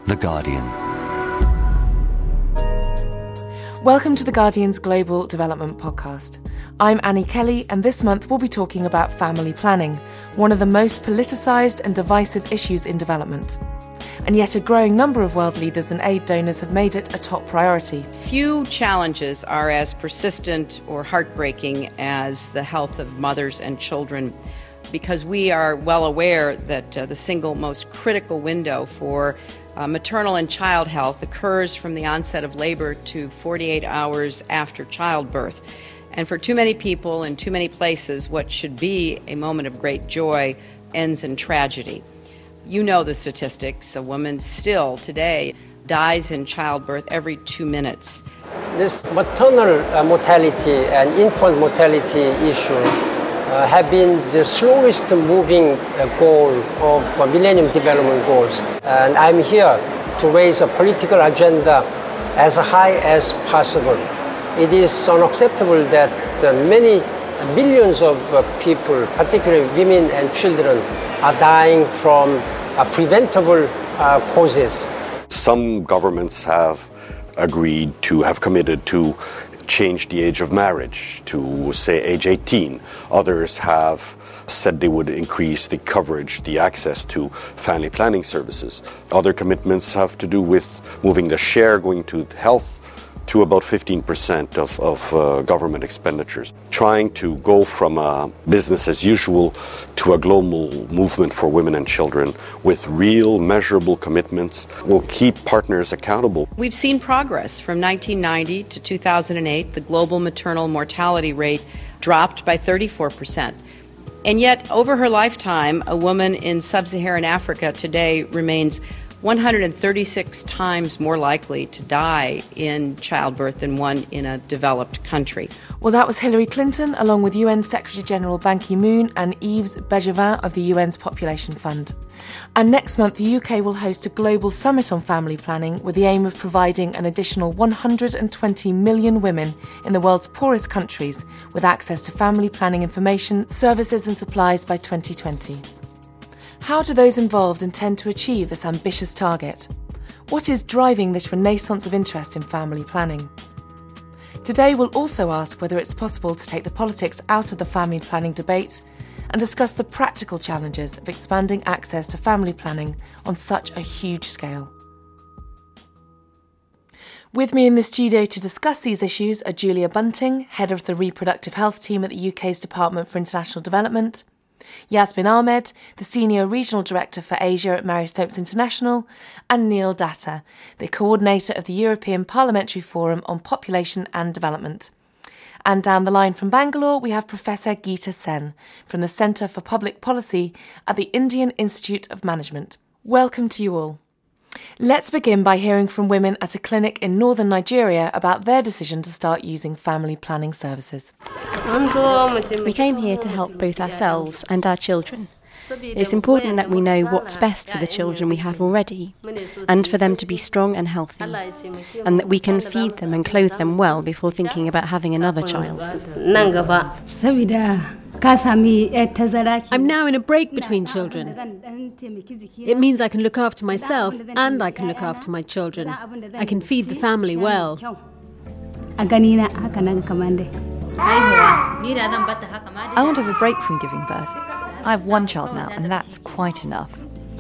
The Guardian. Welcome to The Guardian's Global Development Podcast. I'm Annie Kelly, and this month we'll be talking about family planning, one of the most politicised and divisive issues in development. And yet a growing number of world leaders and aid donors have made it a top priority. Few challenges are as persistent or heartbreaking as the health of mothers and children, because we are well aware that the single most critical window for maternal and child health occurs from the onset of labor to 48 hours after childbirth. And for too many people in too many places, what should be a moment of great joy ends in tragedy. You know the statistics. A woman still today dies in childbirth every 2 minutes. This maternal mortality and infant mortality issue have been the slowest moving goal of Millennium Development Goals. And I'm here to raise a political agenda as high as possible. It is unacceptable that many millions of people, particularly women and children, are dying from preventable causes. Some governments have committed to change the age of marriage to, say, age 18. Others have said they would increase the coverage, the access to family planning services. Other commitments have to do with moving the share going to health to about 15% of government expenditures. Trying to go from a business as usual to a global movement for women and children with real measurable commitments will keep partners accountable. We've seen progress. From 1990 to 2008, the global maternal mortality rate dropped by 34%. And yet, over her lifetime, a woman in sub-Saharan Africa today remains 136 times more likely to die in childbirth than one in a developed country. Well, that was Hillary Clinton, along with UN Secretary-General Ban Ki-moon and Yves Bergevin of the UN's Population Fund. And next month, the UK will host a global summit on family planning with the aim of providing an additional 120 million women in the world's poorest countries with access to family planning information, services and supplies by 2020. How do those involved intend to achieve this ambitious target? What is driving this renaissance of interest in family planning? Today we'll also ask whether it's possible to take the politics out of the family planning debate and discuss the practical challenges of expanding access to family planning on such a huge scale. With me in the studio to discuss these issues are Julia Bunting, Head of the Reproductive Health Team at the UK's Department for International Development, Yasmin Ahmed, the Senior Regional Director for Asia at Marie Stopes International, and Neil Datta, the Coordinator of the European Parliamentary Forum on Population and Development. And down the line from Bangalore, we have Professor Geeta Sen from the Centre for Public Policy at the Indian Institute of Management. Welcome to you all. Let's begin by hearing from women at a clinic in northern Nigeria about their decision to start using family planning services. We came here to help both ourselves and our children. It's important that we know what's best for the children we have already, and for them to be strong and healthy, and that we can feed them and clothe them well before thinking about having another child. I'm now in a break between children. It means I can look after myself and I can look after my children. I can feed the family well. I want to have a break from giving birth. I have one child now, and that's quite enough.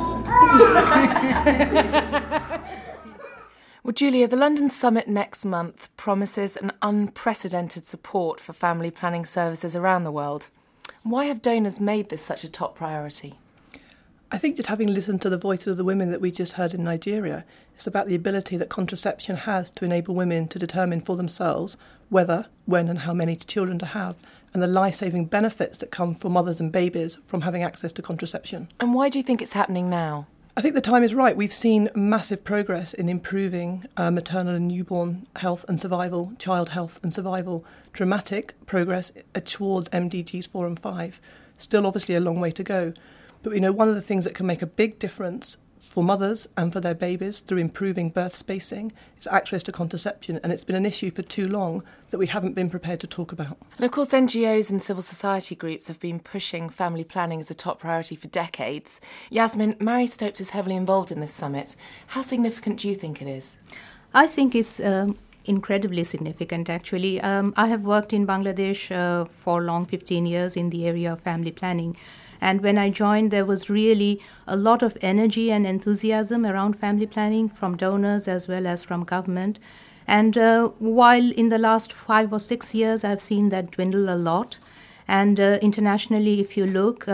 Well, Julia, the London Summit next month promises an unprecedented support for family planning services around the world. Why have donors made this such a top priority? I think just having listened to the voices of the women that we just heard in Nigeria, it's about the ability that contraception has to enable women to determine for themselves whether, when and how many children to have, and the life-saving benefits that come for mothers and babies from having access to contraception. And why do you think it's happening now? I think the time is right. We've seen massive progress in improving maternal and newborn health and survival, child health and survival, dramatic progress towards MDGs 4 and 5. Still obviously a long way to go. But we know one of the things that can make a big difference for mothers and for their babies through improving birth spacing is access to contraception, and it's been an issue for too long that we haven't been prepared to talk about. And of course, NGOs and civil society groups have been pushing family planning as a top priority for decades. Yasmin, Marie Stopes is heavily involved in this summit. How significant do you think it is? I think it's incredibly significant, actually. I have worked in Bangladesh for long 15 years in the area of family planning. And when I joined, there was really a lot of energy and enthusiasm around family planning from donors as well as from government. And while in the last 5 or 6 years, I've seen that dwindle a lot. And internationally, if you look,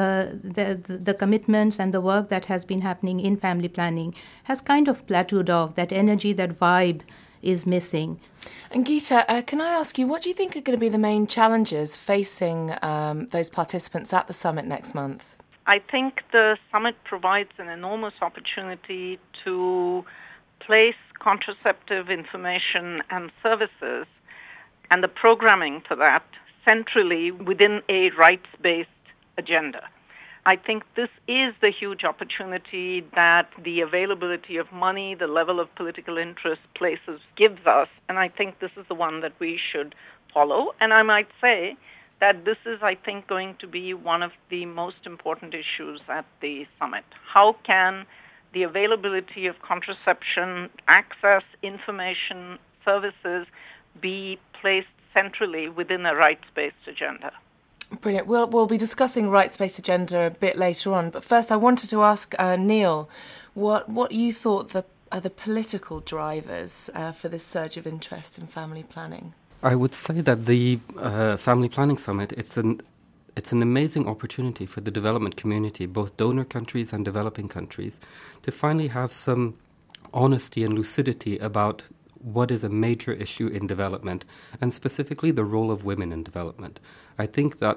the commitments and the work that has been happening in family planning has kind of plateaued off. That energy, that vibe is missing. And Geeta, can I ask you, what do you think are going to be the main challenges facing those participants at the summit next month? I think the summit provides an enormous opportunity to place contraceptive information and services and the programming for that centrally within a rights-based agenda. I think this is the huge opportunity that the availability of money, the level of political interest places gives us, and I think this is the one that we should follow. And I might say that this is, I think, going to be one of the most important issues at the summit. How can the availability of contraception, access, information, services be placed centrally within a rights-based agenda? Brilliant. We'll be discussing rights-based agenda a bit later on, but first I wanted to ask Neil what you thought are the political drivers for this surge of interest in family planning. I would say that the Family Planning Summit, it's an amazing opportunity for the development community, both donor countries and developing countries, to finally have some honesty and lucidity about what is a major issue in development, and specifically the role of women in development. I think that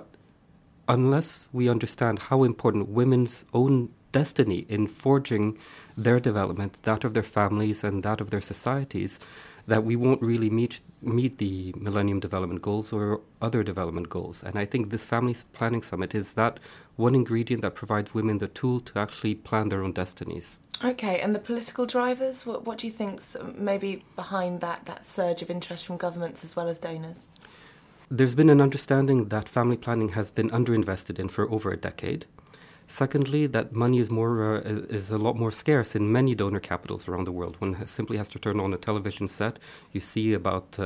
unless we understand how important women's own destiny in forging their development, that of their families and that of their societies, that we won't really meet the Millennium Development Goals or other development goals. And I think this Family Planning Summit is that one ingredient that provides women the tool to actually plan their own destinies. Okay, and the political drivers, what do you think's maybe behind that surge of interest from governments as well as donors? There's been an understanding that family planning has been underinvested in for over a decade. Secondly, that money is a lot more scarce in many donor capitals around the world. One simply has to turn on a television set. You see about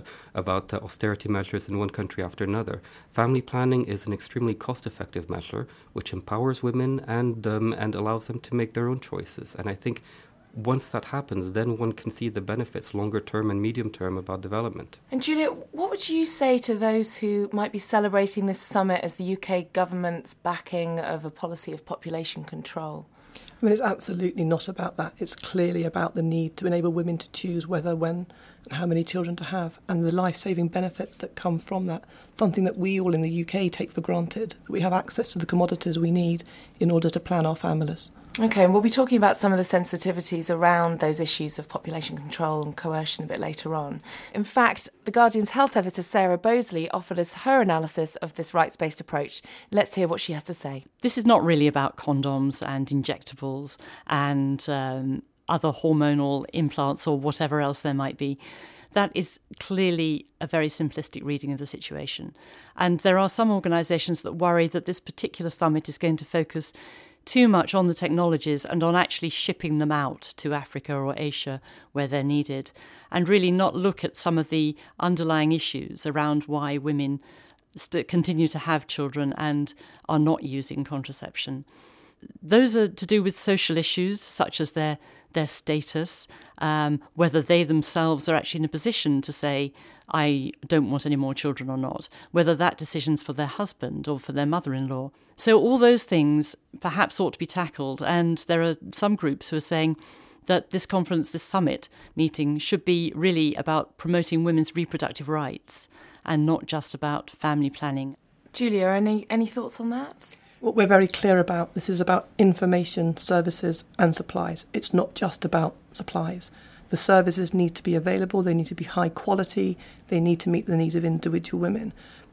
austerity measures in one country after another. Family planning is an extremely cost-effective measure which empowers women and allows them to make their own choices. And I think once that happens, then one can see the benefits longer term and medium term about development. And Julia, what would you say to those who might be celebrating this summit as the UK government's backing of a policy of population control? I mean, it's absolutely not about that. It's clearly about the need to enable women to choose whether, when, and how many children to have, and the life-saving benefits that come from that, something that we all in the UK take for granted, that we have access to the commodities we need in order to plan our families. Okay, and we'll be talking about some of the sensitivities around those issues of population control and coercion a bit later on. In fact, The Guardian's health editor Sarah Bosley offered us her analysis of this rights-based approach. Let's hear what she has to say. This is not really about condoms and injectables and other hormonal implants or whatever else there might be. That is clearly a very simplistic reading of the situation. And there are some organisations that worry that this particular summit is going to focus too much on the technologies and on actually shipping them out to Africa or Asia where they're needed, and really not look at some of the underlying issues around why women continue to have children and are not using contraception. Those are to do with social issues such as their status, whether they themselves are actually in a position to say, I don't want any more children or not, whether that decision's for their husband or for their mother-in-law. So all those things perhaps ought to be tackled, and there are some groups who are saying that this conference, this summit meeting, should be really about promoting women's reproductive rights and not just about family planning. Julia, any thoughts on that? What we're very clear about, this is about information, services and supplies. It's not just about supplies. The services need to be available, they need to be high quality, they need to meet the needs of individual women.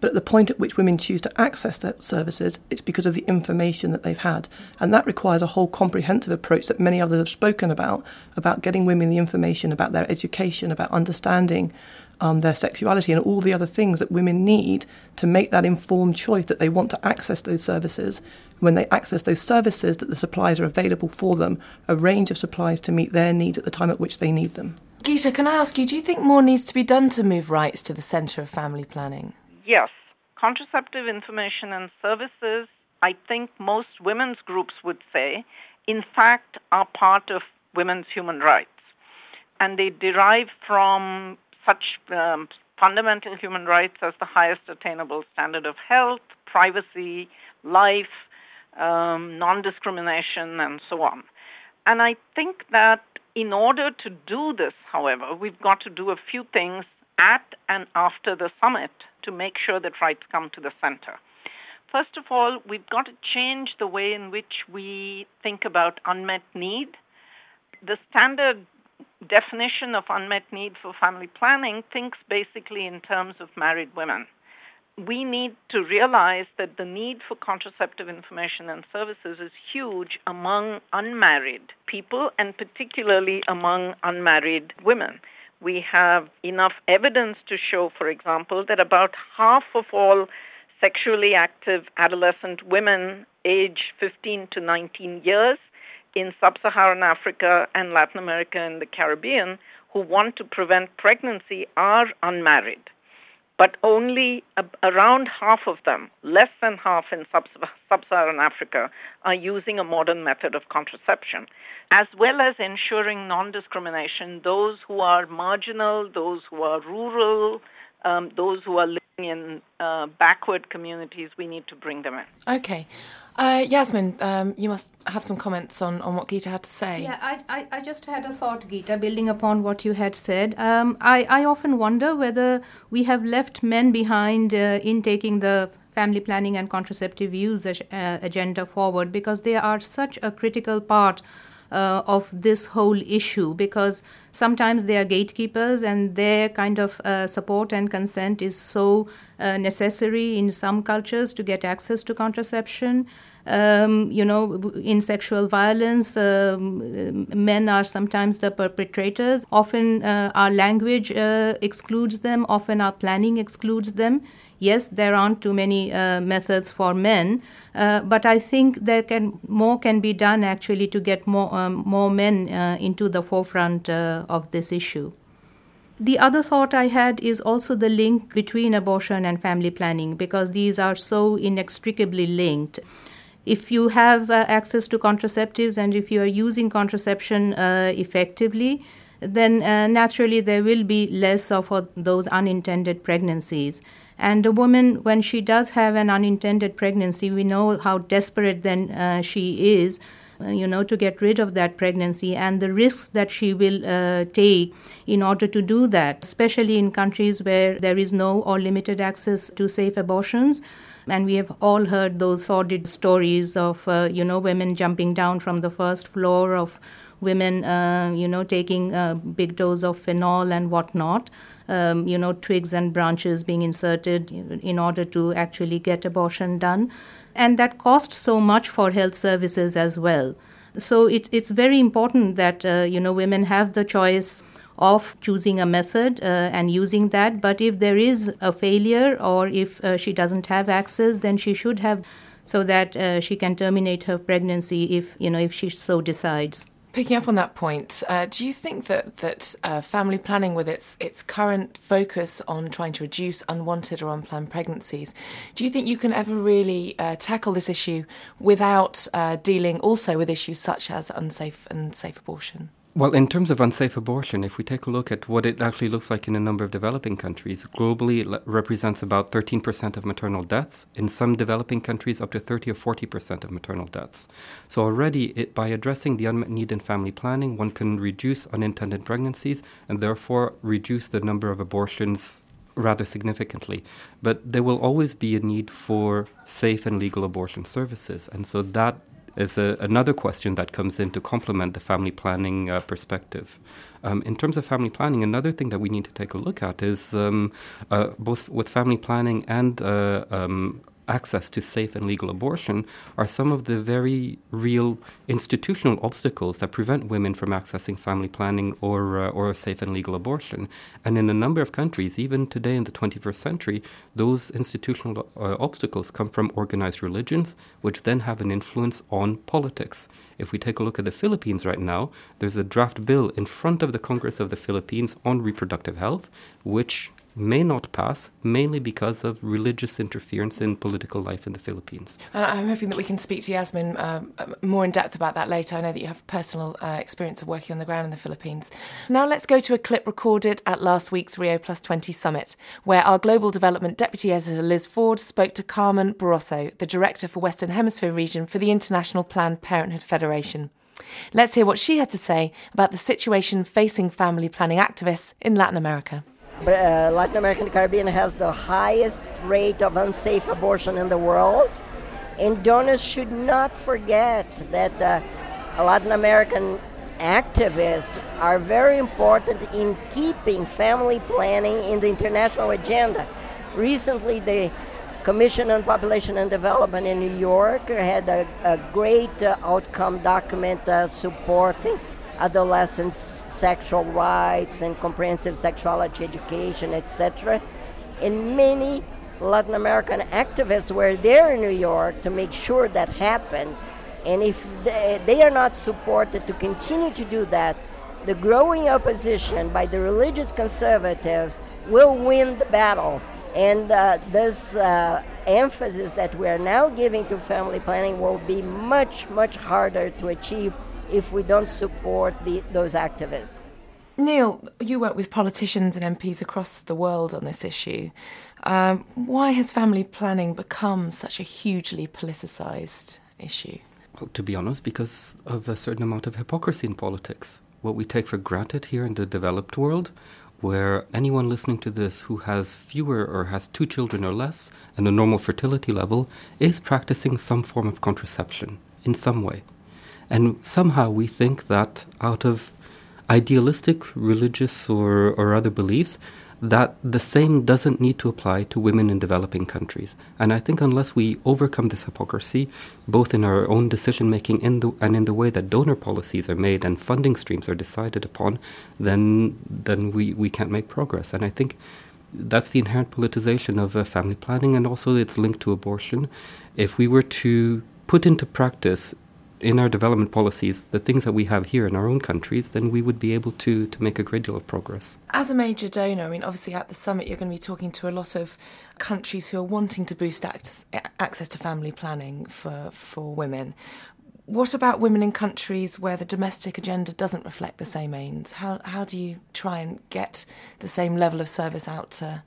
But at the point at which women choose to access their services, it's because of the information that they've had. And that requires a whole comprehensive approach that many others have spoken about getting women the information about their education, about understanding their sexuality and all the other things that women need to make that informed choice that they want to access those services. When they access those services, that the supplies are available for them, a range of supplies to meet their needs at the time at which they need them. Geeta, can I ask you, do you think more needs to be done to move rights to the centre of family planning? Yes. Contraceptive information and services, I think most women's groups would say, in fact, are part of women's human rights. And they derive from such fundamental human rights as the highest attainable standard of health, privacy, life, non-discrimination, and so on. And I think that in order to do this, however, we've got to do a few things at and after the summit to make sure that rights come to the center. First of all, we've got to change the way in which we think about unmet need. The standard definition of unmet need for family planning thinks basically in terms of married women. We need to realize that the need for contraceptive information and services is huge among unmarried people and particularly among unmarried women. We have enough evidence to show, for example, that about half of all sexually active adolescent women aged 15 to 19 years in sub-Saharan Africa and Latin America and the Caribbean who want to prevent pregnancy are unmarried. But only around half of them, less than half in sub-Saharan Africa, are using a modern method of contraception, as well as ensuring non-discrimination. Those who are marginal, those who are rural, those who are living in backward communities, we need to bring them in. Okay. Yasmin, you must have some comments on what Geeta had to say. Yeah, I just had a thought, Geeta, building upon what you had said. I often wonder whether we have left men behind in taking the family planning and contraceptive use agenda forward, because they are such a critical part of this whole issue, because sometimes they are gatekeepers and their kind of support and consent is so necessary in some cultures to get access to contraception. In sexual violence, men are sometimes the perpetrators. Often our language excludes them, often our planning excludes them. Yes, there aren't too many methods for men, but I think more can be done actually to get more men into the forefront of this issue. The other thought I had is also the link between abortion and family planning, because these are so inextricably linked. If you have access to contraceptives and if you are using contraception effectively, then naturally there will be less of those unintended pregnancies. And a woman, when she does have an unintended pregnancy, we know how desperate then she is, to get rid of that pregnancy and the risks that she will take in order to do that, especially in countries where there is no or limited access to safe abortions. And we have all heard those sordid stories of, women jumping down from the first floor, of women, taking a big dose of phenol and whatnot, twigs and branches being inserted in order to actually get abortion done. And that costs so much for health services as well. So it's very important that, women have the choice of choosing a method and using that. But if there is a failure or if she doesn't have access, then she should have, so that she can terminate her pregnancy if she so decides. Picking up on that point, do you think that family planning, with its current focus on trying to reduce unwanted or unplanned pregnancies, do you think you can ever really tackle this issue without dealing also with issues such as unsafe and safe abortion? Well, in terms of unsafe abortion, if we take a look at what it actually looks like in a number of developing countries, globally it represents about 13% of maternal deaths. In some developing countries, up to 30 or 40% of maternal deaths. So already, by addressing the unmet need in family planning, one can reduce unintended pregnancies and therefore reduce the number of abortions rather significantly. But there will always be a need for safe and legal abortion services. And so that is another question that comes in to complement the family planning perspective. In terms of family planning, another thing that we need to take a look at is both with family planning and access to safe and legal abortion are some of the very real institutional obstacles that prevent women from accessing family planning or safe and legal abortion. And in a number of countries, even today in the 21st century, those institutional obstacles come from organized religions, which then have an influence on politics. If we take a look at the Philippines right now, there's a draft bill in front of the Congress of the Philippines on reproductive health, which may not pass, mainly because of religious interference in political life in the Philippines. I'm hoping that we can speak to Yasmin more in depth about that later. I know that you have personal experience of working on the ground in the Philippines. Now let's go to a clip recorded at last week's Rio+20 summit, where our Global Development Deputy Editor Liz Ford spoke to Carmen Barroso, the Director for Western Hemisphere region for the International Planned Parenthood Federation. Let's hear what she had to say about the situation facing family planning activists in Latin America. Latin America and the Caribbean has the highest rate of unsafe abortion in the world, and donors should not forget that Latin American activists are very important in keeping family planning in the international agenda. Recently, the Commission on Population and Development in New York had a great outcome document supporting adolescents' sexual rights and comprehensive sexuality education, etc. And many Latin American activists were there in New York to make sure that happened. And if they are not supported to continue to do that, the growing opposition by the religious conservatives will win the battle. And this emphasis that we are now giving to family planning will be much, much harder to achieve if we don't support those activists. Neil, you work with politicians and MPs across the world on this issue. Why has family planning become such a hugely politicised issue? Well, to be honest, because of a certain amount of hypocrisy in politics. What we take for granted here in the developed world, where anyone listening to this who has fewer or has 2 children or less and a normal fertility level is practicing some form of contraception in some way. And somehow we think that out of idealistic religious or other beliefs, that the same doesn't need to apply to women in developing countries. And I think unless we overcome this hypocrisy, both in our own decision-making and in the way that donor policies are made and funding streams are decided upon, then we can't make progress. And I think that's the inherent politicization of family planning, and also it's linked to abortion. If we were to put into practice in our development policies the things that we have here in our own countries, then we would be able to make a great deal of progress. As a major donor, I mean, obviously at the summit you're going to be talking to a lot of countries who are wanting to boost access to family planning for women. What about women in countries where the domestic agenda doesn't reflect the same aims? How do you try and get the same level of service out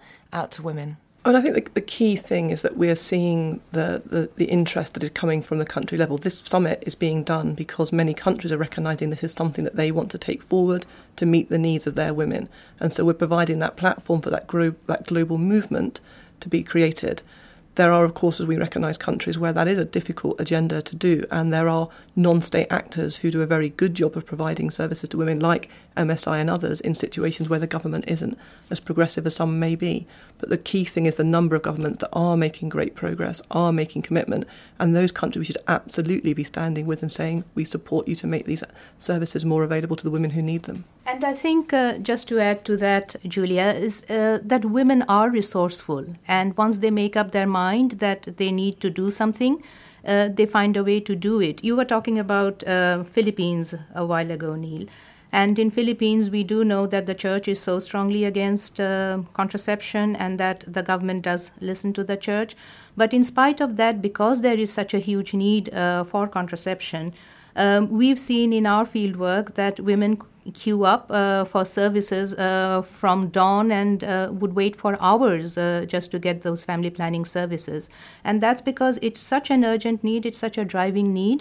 to women? And I think the key thing is that we're seeing the interest that is coming from the country level. This summit is being done because many countries are recognising this is something that they want to take forward to meet the needs of their women. And so we're providing that platform for that global movement to be created. There are, of course, as we recognise, countries where that is a difficult agenda to do, and there are non-state actors who do a very good job of providing services to women, like MSI and others, in situations where the government isn't as progressive as some may be. But the key thing is the number of governments that are making great progress, are making commitment, and those countries we should absolutely be standing with and saying, we support you to make these services more available to the women who need them. And I think, just to add to that, Julia, is that women are resourceful, and once they make up their mind that they need to do something, they find a way to do it. You were talking about Philippines a while ago, Neil. And in Philippines, we do know that the church is so strongly against contraception and that the government does listen to the church. But in spite of that, because there is such a huge need for contraception, we've seen in our fieldwork that women queue up for services from dawn and would wait for hours just to get those family planning services. And that's because it's such an urgent need, it's such a driving need,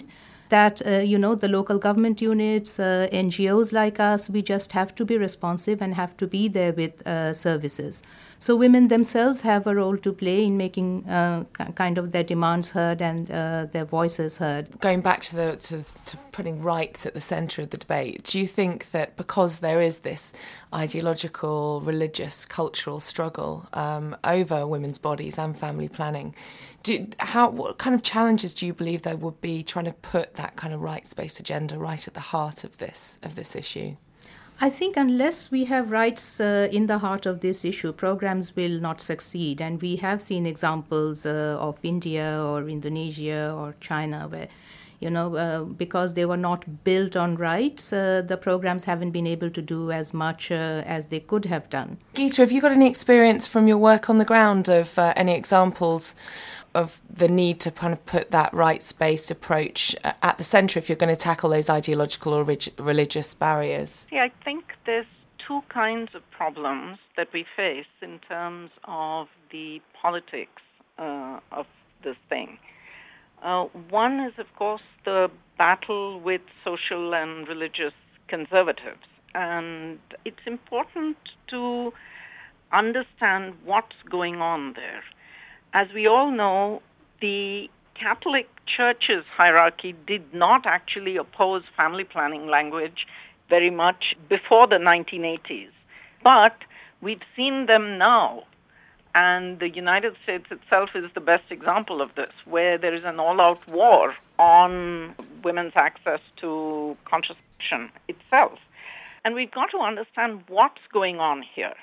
that, the local government units, NGOs like us, we just have to be responsive and have to be there with services. So women themselves have a role to play in making kind of their demands heard and their voices heard. Going back to putting rights at the centre of the debate, do you think that because there is this ideological, religious, cultural struggle over women's bodies and family planning, what kind of challenges do you believe there would be trying to put that kind of rights-based agenda right at the heart of this issue? I think unless we have rights in the heart of this issue, programs will not succeed. And we have seen examples of India or Indonesia or China where, because they were not built on rights, the programs haven't been able to do as much as they could have done. Geeta, have you got any experience from your work on the ground of any examples of the need to kind of put that rights-based approach at the centre if you're going to tackle those ideological or religious barriers? I think there's two kinds of problems that we face in terms of the politics of this thing. One is, of course, the battle with social and religious conservatives. And it's important to understand what's going on there. As we all know, the Catholic Church's hierarchy did not actually oppose family planning language very much before the 1980s. But we've seen them now. And the United States itself is the best example of this, where there is an all-out war on women's access to contraception itself. And we've got to understand what's going on here,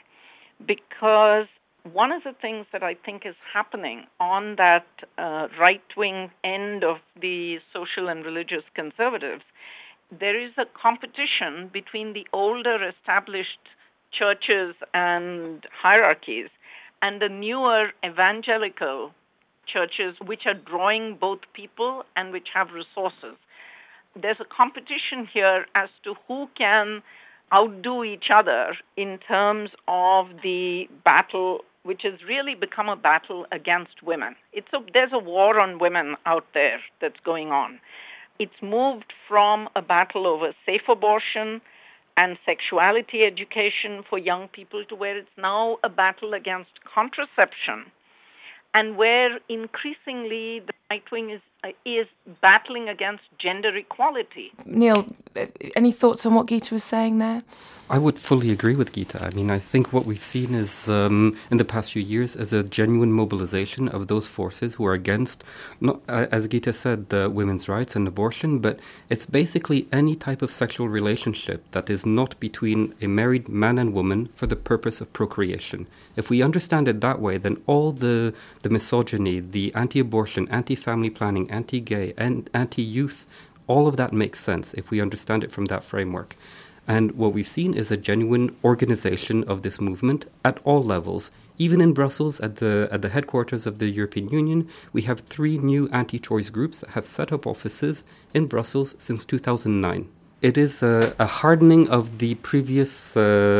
because one of the things that I think is happening on that right-wing end of the social and religious conservatives, there is a competition between the older established churches and hierarchies and the newer evangelical churches, which are drawing both people and which have resources. There's a competition here as to who can outdo each other in terms of the battle, which has really become a battle against women. There's a war on women out there that's going on. It's moved from a battle over safe abortion and sexuality education for young people to where it's now a battle against contraception, and where increasingly the right wing is battling against gender equality. Neil, any thoughts on what Geeta was saying there? I would fully agree with Geeta. I mean, I think what we've seen is, in the past few years, is a genuine mobilization of those forces who are against, not, as Geeta said, women's rights and abortion, but it's basically any type of sexual relationship that is not between a married man and woman for the purpose of procreation. If we understand it that way, then all the misogyny, the anti-abortion, anti-family planning, anti-gay, and anti-youth, all of that makes sense if we understand it from that framework. And what we've seen is a genuine organization of this movement at all levels. Even in Brussels, at the headquarters of the European Union, we have 3 new anti-choice groups that have set up offices in Brussels since 2009. It is a hardening of the previous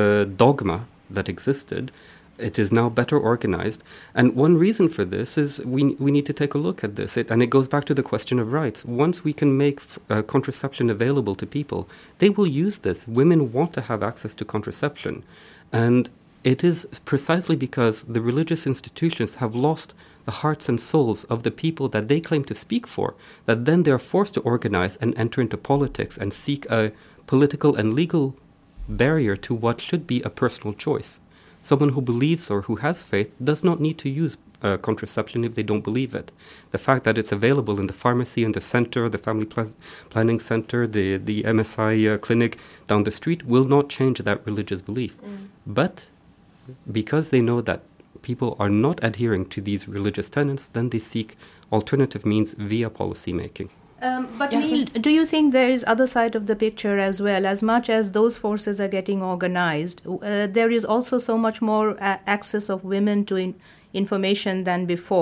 dogma that existed. It is now better organized. And one reason for this is we need to take a look at this. And it goes back to the question of rights. Once we can make contraception available to people, they will use this. Women want to have access to contraception. And it is precisely because the religious institutions have lost the hearts and souls of the people that they claim to speak for, that then they are forced to organize and enter into politics and seek a political and legal barrier to what should be a personal choice. Someone who believes or who has faith does not need to use contraception if they don't believe it. The fact that it's available in the pharmacy, in the center, the family planning center, the MSI clinic down the street will not change that religious belief. But because they know that people are not adhering to these religious tenets, then they seek alternative means via policy making. But Neil, do you think there is other side of the picture as well? As much as those forces are getting organized, there is also so much more access of women to information than before.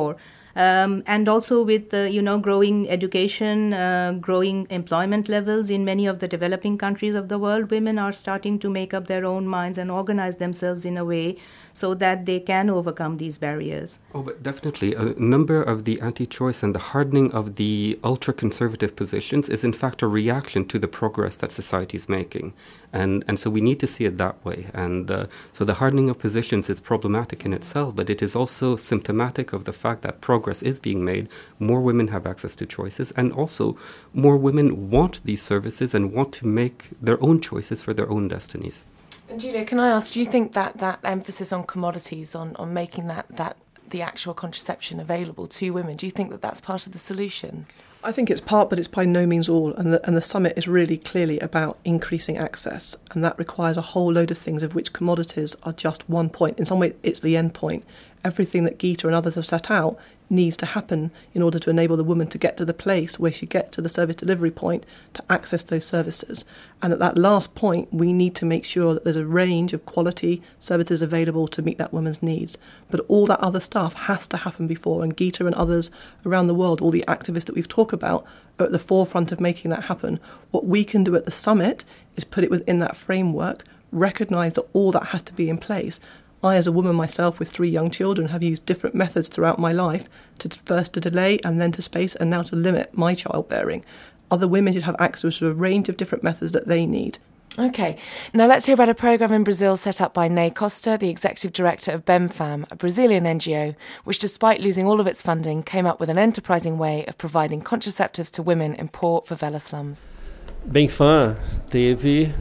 And also with growing education, growing employment levels in many of the developing countries of the world, women are starting to make up their own minds and organize themselves in a way so that they can overcome these barriers. Oh, but definitely. A number of the anti-choice and the hardening of the ultra-conservative positions is in fact a reaction to the progress that society is making. And so we need to see it that way. And so the hardening of positions is problematic in itself, but it is also symptomatic of the fact that progress is being made. More women have access to choices, and also more women want these services and want to make their own choices for their own destinies. And Julia, can I ask, do you think that emphasis on commodities, on making that the actual contraception available to women, do you think that that's part of the solution? I think it's part, but it's by no means all. And the summit is really clearly about increasing access. And that requires a whole load of things, of which commodities are just one point. In some way, it's the end point. Everything that Geeta and others have set out needs to happen in order to enable the woman to get to the place where she gets to the service delivery point to access those services. And at that last point, we need to make sure that there's a range of quality services available to meet that woman's needs. But all that other stuff has to happen before. And Geeta and others around the world, all the activists that we've talked about, are at the forefront of making that happen. What we can do at the summit is put it within that framework, recognise that all that has to be in place. I, as a woman myself with 3 young children, have used different methods throughout my life first to delay and then to space and now to limit my childbearing. Other women should have access to a range of different methods that they need. OK, now let's hear about a programme in Brazil set up by Ney Costa, the executive director of BEMFAM, a Brazilian NGO, which, despite losing all of its funding, came up with an enterprising way of providing contraceptives to women in poor favela slums. BEMFAM teve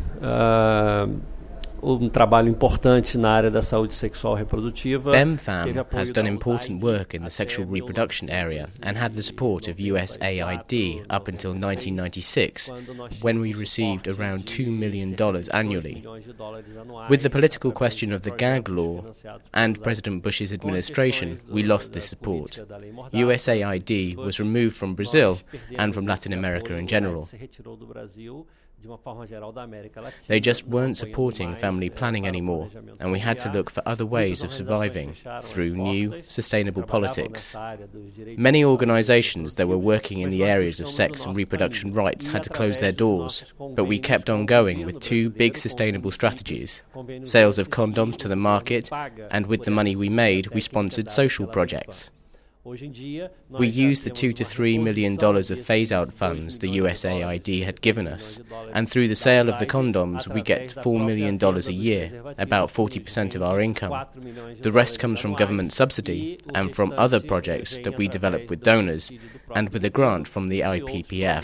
trabalho importante na área da saúde sexual reprodutiva. BEMFAM has done important work in the sexual reproduction area and had the support of USAID up until 1996, when we received around $2 million annually. With the political question of the gag law and President Bush's administration, we lost this support. USAID was removed from Brazil and from Latin America in general. They just weren't supporting family planning anymore, and we had to look for other ways of surviving through new, sustainable politics. Many organisations that were working in the areas of sex and reproduction rights had to close their doors, but we kept on going with 2 big sustainable strategies: sales of condoms to the market, and with the money we made, we sponsored social projects. We used the $2 to $3 million of phase-out funds the USAID had given us, and through the sale of the condoms we get $4 million a year, about 40% of our income. The rest comes from government subsidy and from other projects that we develop with donors, and with a grant from the IPPF.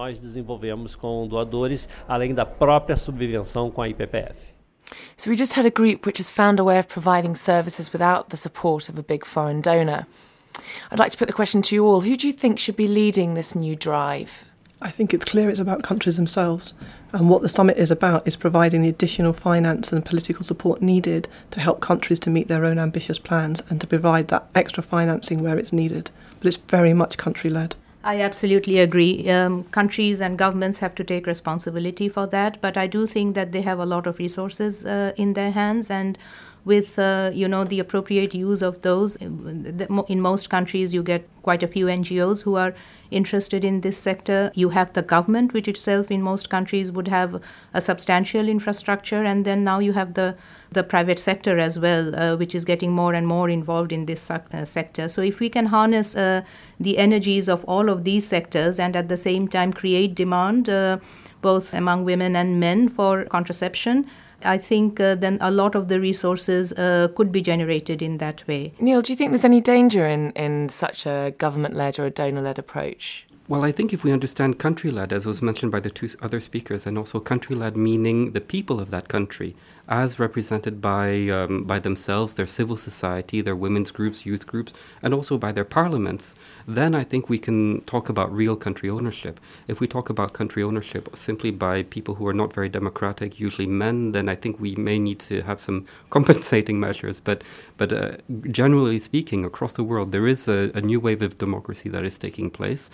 So we just had a group which has found a way of providing services without the support of a big foreign donor. I'd like to put the question to you all. Who do you think should be leading this new drive? I think it's clear it's about countries themselves. And what the summit is about is providing the additional finance and political support needed to help countries to meet their own ambitious plans and to provide that extra financing where it's needed. But it's very much country-led. I absolutely agree. Countries and governments have to take responsibility for that, but I do think that they have a lot of resources in their hands, and with the appropriate use of those, in most countries you get quite a few NGOs who are interested in this sector. You have the government, which itself in most countries would have a substantial infrastructure, and then now you have the private sector as well, which is getting more and more involved in this sector. So if we can harness the energies of all of these sectors and at the same time create demand both among women and men for contraception, I think then a lot of the resources could be generated in that way. Neil, do you think there's any danger in such a government-led or a donor-led approach? Well, I think if we understand country-led, as was mentioned by the 2 other speakers, and also country-led meaning the people of that country, as represented by themselves, their civil society, their women's groups, youth groups, and also by their parliaments, then I think we can talk about real country ownership. If we talk about country ownership simply by people who are not very democratic, usually men, then I think we may need to have some compensating measures. But generally speaking, across the world, there is a new wave of democracy that is taking place, and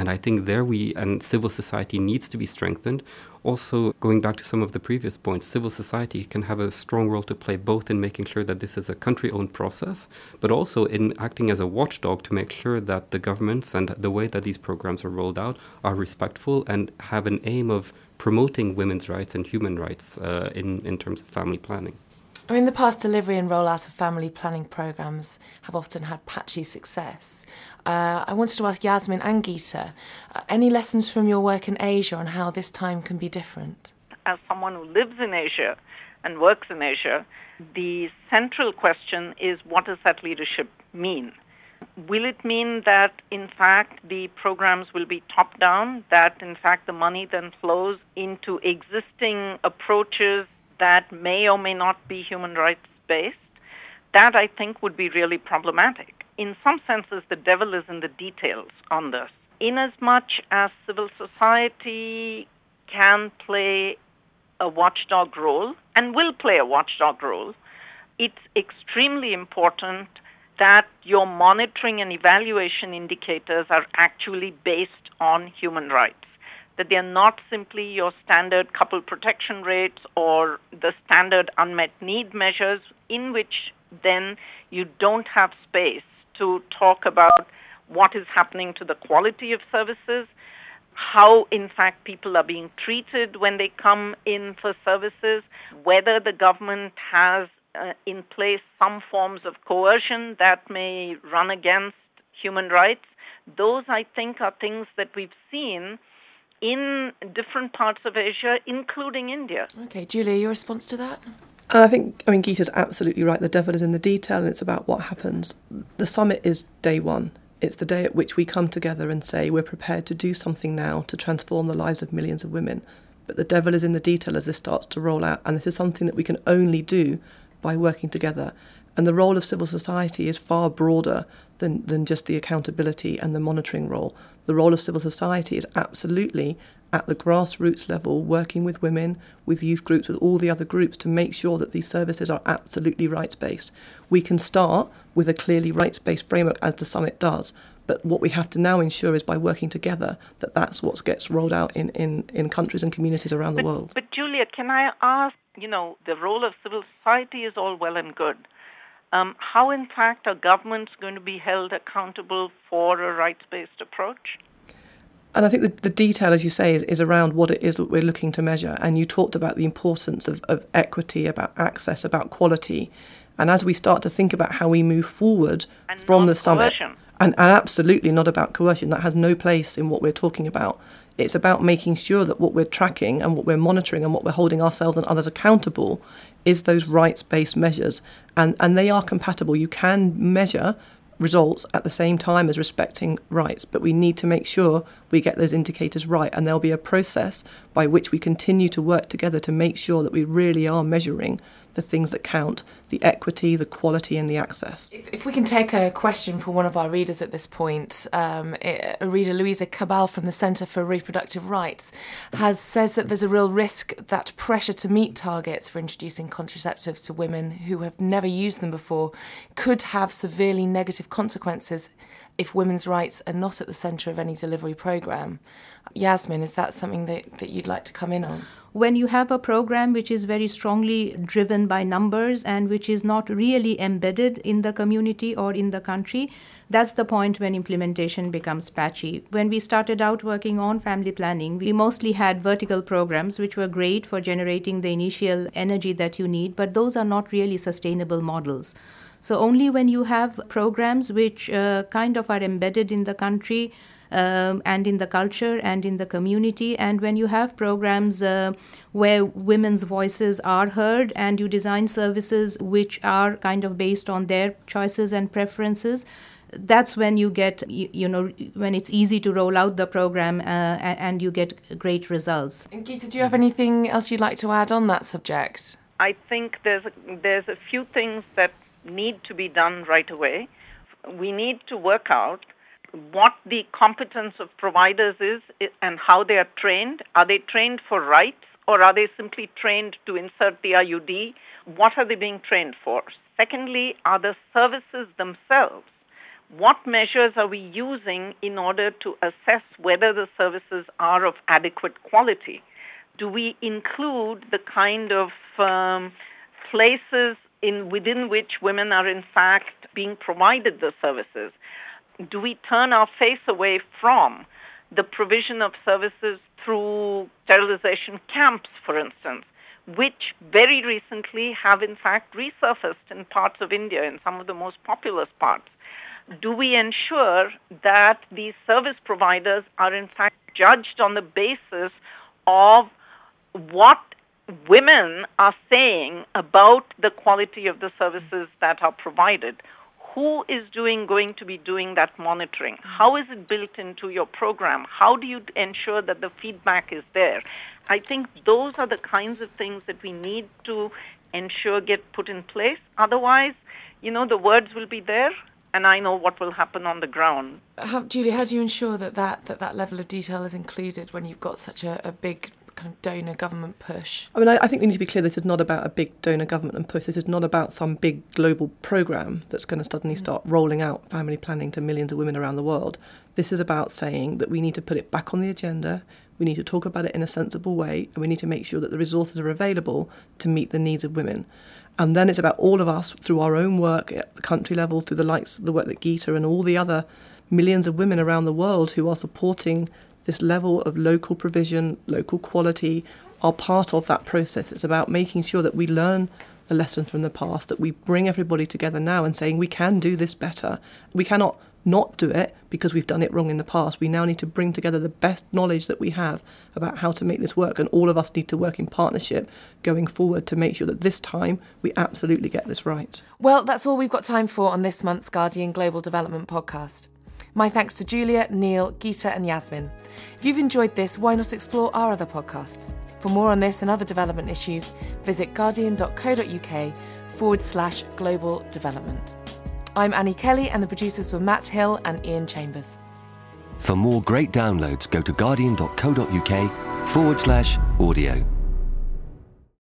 And I think there and civil society needs to be strengthened. Also, going back to some of the previous points, civil society can have a strong role to play both in making sure that this is a country-owned process, but also in acting as a watchdog to make sure that the governments and the way that these programs are rolled out are respectful and have an aim of promoting women's rights and human rights in terms of family planning. In the past, delivery and rollout of family planning programmes have often had patchy success. I wanted to ask Yasmin and Geeta, any lessons from your work in Asia on how this time can be different? As someone who lives in Asia and works in Asia, the central question is, what does that leadership mean? Will it mean that, in fact, the programs will be top-down, that, in fact, the money then flows into existing approaches that may or may not be human rights-based? That, I think, would be really problematic. In some senses, the devil is in the details on this. Inasmuch as civil society can play a watchdog role and will play a watchdog role, it's extremely important that your monitoring and evaluation indicators are actually based on human rights, that they are not simply your standard couple protection rates or the standard unmet need measures, in which then you don't have space to talk about what is happening to the quality of services, how, in fact, people are being treated when they come in for services, whether the government has in place some forms of coercion that may run against human rights. Those, I think, are things that we've seen in different parts of Asia, including India. Okay, Julia, your response to that? Geeta's absolutely right. The devil is in the detail, and it's about what happens. The summit is day one. It's the day at which we come together and say we're prepared to do something now to transform the lives of millions of women. But the devil is in the detail as this starts to roll out, and this is something that we can only do by working together. And the role of civil society is far broader than just the accountability and the monitoring role. The role of civil society is absolutely at the grassroots level, working with women, with youth groups, with all the other groups to make sure that these services are absolutely rights-based. We can start with a clearly rights-based framework, as the summit does, but what we have to now ensure is by working together that that's what gets rolled out in countries and communities around the world. But Julia, can I ask, the role of civil society is all well and good. How, in fact, are governments going to be held accountable for a rights-based approach? And I think the detail, as you say, is around what it is that we're looking to measure. And you talked about the importance of equity, about access, about quality. And as we start to think about how we move forward and from the summit, and absolutely not about coercion, that has no place in what we're talking about. It's about making sure that what we're tracking and what we're monitoring and what we're holding ourselves and others accountable is those rights-based measures. And they are compatible. You can measure results at the same time as respecting rights, but we need to make sure we get those indicators right, and there'll be a process by which we continue to work together to make sure that we really are measuring the things that count, the equity, the quality and the access. If we can take a question for one of our readers at this point, a reader, Louisa Cabal from the Centre for Reproductive Rights, says that there's a real risk that pressure to meet targets for introducing contraceptives to women who have never used them before could have severely negative consequences if women's rights are not at the centre of any delivery programme. Yasmin, is that something that you'd like to come in on? When you have a program which is very strongly driven by numbers and which is not really embedded in the community or in the country, that's the point when implementation becomes patchy. When we started out working on family planning, we mostly had vertical programs which were great for generating the initial energy that you need, but those are not really sustainable models. So only when you have programs which kind of are embedded in the country and in the culture and in the community, and when you have programs where women's voices are heard and you design services which are kind of based on their choices and preferences, that's when you get, when it's easy to roll out the program and you get great results. And Geeta, do you have anything else you'd like to add on that subject? I think there's a few things that need to be done right away. We need to work out what the competence of providers is and how they are trained. Are they trained for rights, or are they simply trained to insert the IUD? What are they being trained for? Secondly, are the services themselves, What measures are we using in order to assess whether the services are of adequate quality? Do we include the kind of places within which women are in fact being provided the services? Do we turn our face away from the provision of services through sterilization camps, for instance, which very recently have in fact resurfaced in parts of India, in some of the most populous parts? Do we ensure that these service providers are in fact judged on the basis of what women are saying about the quality of the services that are provided? Who is going to be doing that monitoring? How is it built into your program? How do you ensure that the feedback is there? I think those are the kinds of things that we need to ensure get put in place. Otherwise, the words will be there, and I know what will happen on the ground. Julie, how do you ensure that level of detail is included when you've got such a big kind of donor government push? I mean, I think we need to be clear, this is not about a big donor government push. This is not about some big global programme that's going to suddenly start rolling out family planning to millions of women around the world. This is about saying that we need to put it back on the agenda, we need to talk about it in a sensible way, and we need to make sure that the resources are available to meet the needs of women. And then it's about all of us, through our own work at the country level, through the likes of the work that Geeta and all the other millions of women around the world who are supporting this level of local provision, local quality, are part of that process. It's about making sure that we learn the lessons from the past, that we bring everybody together now and saying we can do this better. We cannot not do it because we've done it wrong in the past. We now need to bring together the best knowledge that we have about how to make this work, and all of us need to work in partnership going forward to make sure that this time we absolutely get this right. Well, that's all we've got time for on this month's Guardian Global Development podcast. My thanks to Julia, Neil, Geeta and Yasmin. If you've enjoyed this, why not explore our other podcasts? For more on this and other development issues, visit guardian.co.uk/global development. I'm Annie Kelly and the producers were Matt Hill and Ian Chambers. For more great downloads, go to guardian.co.uk/audio.